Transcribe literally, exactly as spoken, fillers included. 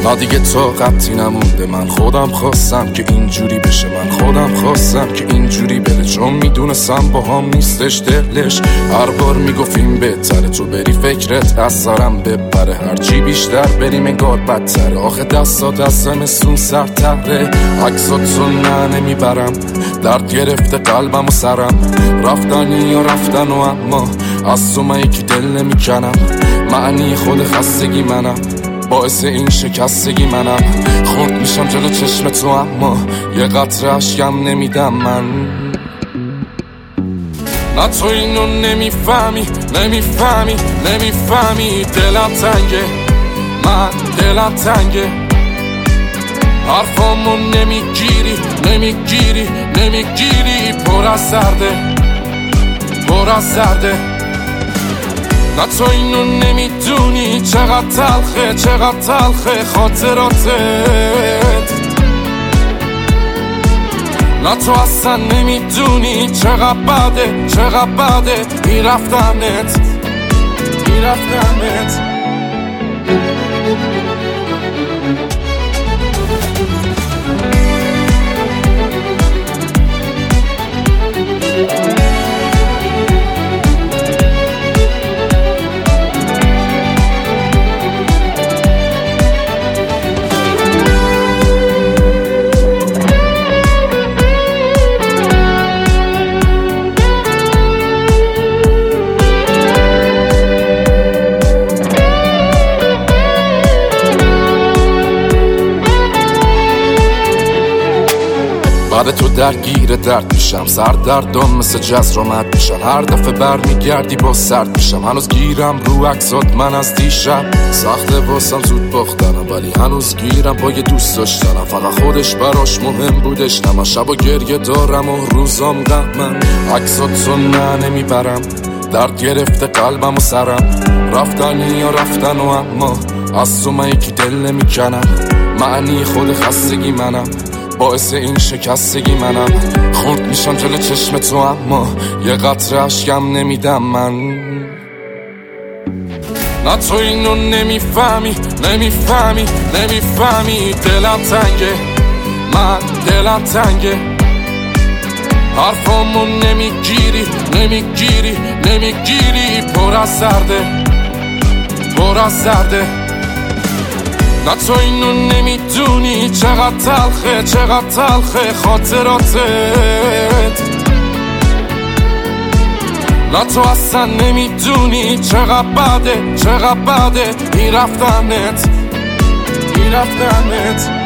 نه دیگه طاقتی نمونده، من خودم خواستم که اینجوری بشه، من خودم خواستم که اینجوری بره، چون میدونستم با هم نیستش دلش. هر بار میگفتیم بهتره تو بری فکرت از سرم ببره، هرچی بیشتر بریم انگار بدتره، آخه دستات از زمستون سرتره. عکساتو نه نمیبرم، درد گرفته قلبم و سرم، رفتنی یا رفتن و اما از تو من یکی دل نمیکنم. معنی خود خستگی منم، باعث این شکستگی منم، خورد میشم جلو چشم تو اما یه قطره اشکم نمیدم من. نه تو اینو نمیفهمی، نمیفهمی، نمیفهمی، دلم تنگه، من دلم تنگه، حرفامو نمیگیری، نمیگیری، نمیگیری، پر از سرده، پر از سرده. نه تو اینو نمیدونی چقدر تلخه، چقدر تلخه خاطراتت. نه تو اصلا نمیدونی چقدر بده، چقدر بده این رفتنت، این رفتنت. بعد تو درگیر درد میشم، سر دردم مثل جز رو مد میشن، هر دفعه بر میگردی با سرد میشم، هنوز گیرم رو عکسات من از دیشب. سخته واسم زود باختنم ولی هنوز گیرم با یه دوست داشتنم، فقط خودش براش مهم بودش، نه من شب و گریه دارم و روزام غمم. عکساتو نه نمیبرم، درد گرفته قلبم و سرم، رفتنی یا رفتن و اما از تو من یکی دل نمیکنم. معنی خود خستگی منم، باعث این شکستگی منم، خورد میشم جلو چشم تو اما یه قطره اشکم نمیدم من. نه تو اینو نمیفهمی، نمیفهمی، نمیفهمی، دلم تنگه، من دلم تنگه، حرفامو نمیگیری، نمیگیری، نمیگیری، پر از سرده، پر از سرده. نه تو اینو نمیدونی چقدر تلخه، چقدر تلخه خاطراتت. نه تو اصلا نمیدونی چقدر بده، چقدر بده این رفتنت، این رفتنت.